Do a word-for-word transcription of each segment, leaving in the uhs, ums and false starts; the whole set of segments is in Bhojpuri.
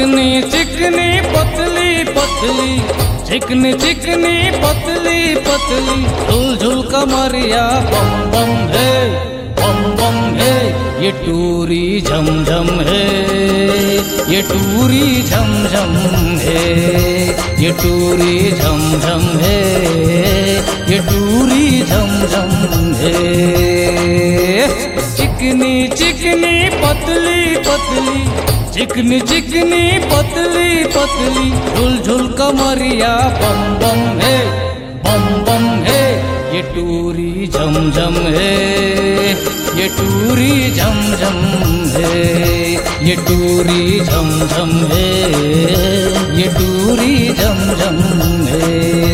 चिकनी चिकनी पतली पतली, चिकनी चिकनी पतली पतली, झुल झुल कमरिया बम बम है, बम बम है। ये टूरी झमझम है, ये टूरी झमझम है, ये टूरी झमझम है, ये टूरी झमझम है। चिकनी चिकनी पतली पतली, चिकनी चिकनी पतली पतली, झुल झुल कमरिया बम बम है, बम बम है। ये टूरी झमझम है, ये टूरी झमझम है, ये टूरी झमझम है, ये टूरी झमझम है।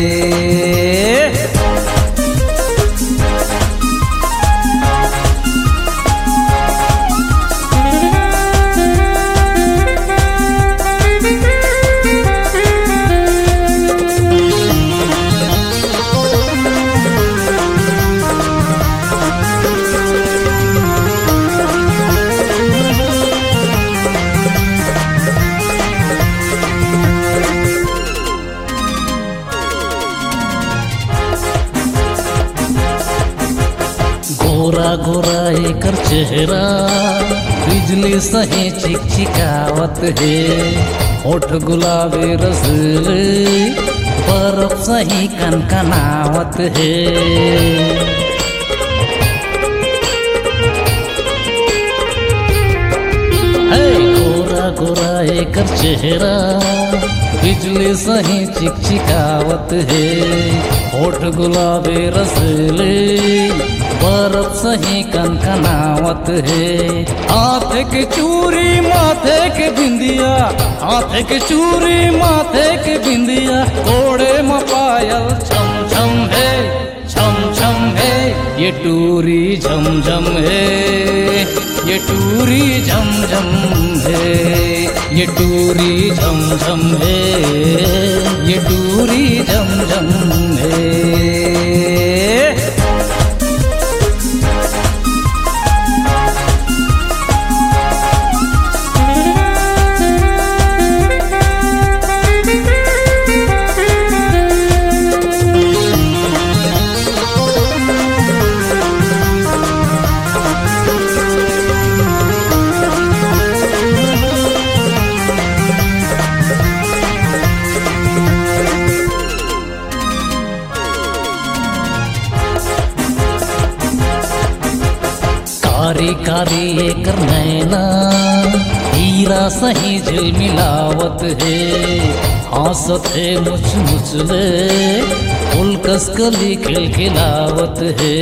गोरा गोरा एकर चेहरा, बिजली सही चिकचिकावत है। होठ गुलाबी रसले, बर्फ सही कनकनावत है। गोरा गोरा एकर चेहरा, बिजली सही चिकचिकावत है। होठ गुलाबी रसले, बर्फ सही कनकनावत है। हाथ के चूरी माथे के बिंदिया, हाथ के चूरी माथे के बिंदिया, घोड़े में पायल छम छम है, छम छम है। ये टूरी झमझम है, ये टूरी झमझम है, ये टूरी झमझम है, ये टूरी झमझम है। कारी कारी एकर नैना, हीरा सही झिलमिलावत है। हंसत है मुछ मुछले, फूल कसकली खिलखिलावत है।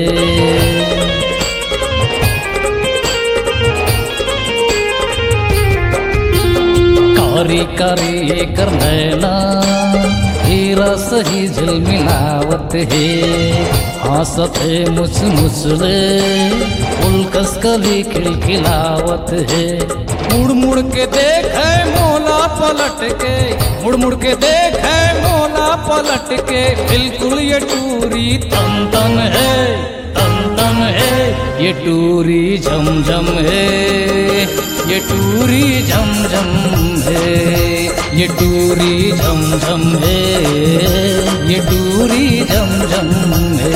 कारी कारी एकर नैना, हीरा सही झिलमिलावत है। हंसत है मुछ मुछले, फूल कसकली खिलखिलावत है। मुड़ मुड़ के देखे मोला पलट के, मुड़ मुड़ के देखे मोला पलट के, बिल्कुल ये टूरी तन तन है, तन तन है। ये टूरी झमझम है, ये टूरी झमझम है, ये टूरी झमझम है, ये टूरी झमझम है।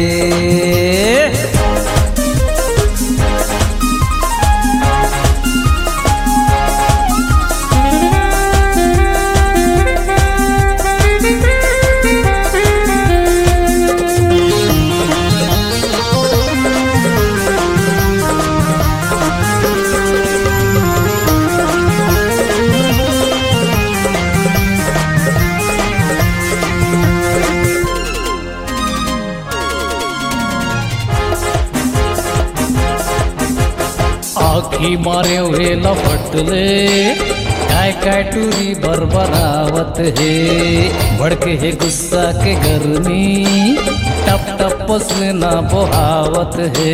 आखी मारे हुए लपटले, काय काय टूरी बरबरावत है। भड़के है गुस्सा के गर्मी, टप टप पसीना बहावत है।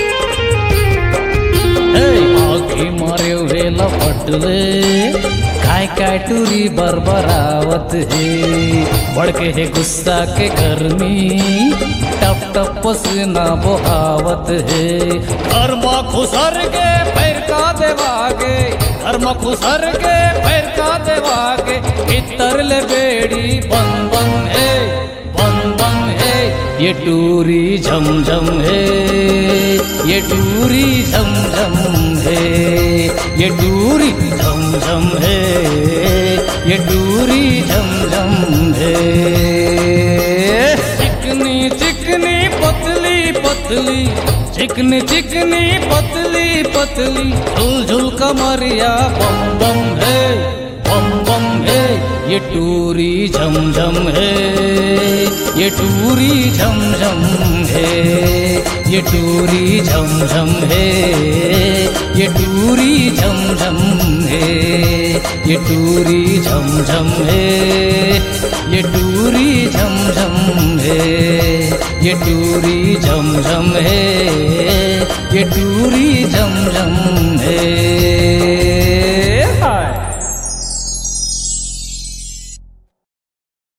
आखी मारे हुए लपटले, काय काय टूरी बरबरावत है। बढ़के है गुस्सा के गर्मी, टप टप पसीना बहावत है। घर में खुसर के पैर का देवागे, घर में खुसर के पैर का देवागे। इतर ले बेड़ी बन बन है, बन बन है। ये टूरी झमझम है, ये टूरी झमझम है, ये टूरी झमझम है, ये टूरी झमझम है। चिकनी चिकनी पतली पतली, चिकनी चिकनी पतली पतली, झुल झुल कमरिया बम बम है, बम बम है। ये टूरी झमझम है, ये टूरी झमझम है, ये टूरी झमझम है, ये टूरी झमझम है, ये टूरी झमझम है, ये टूरी झमझम है, ये टूरी झमझम है, ये टूरी झमझम है।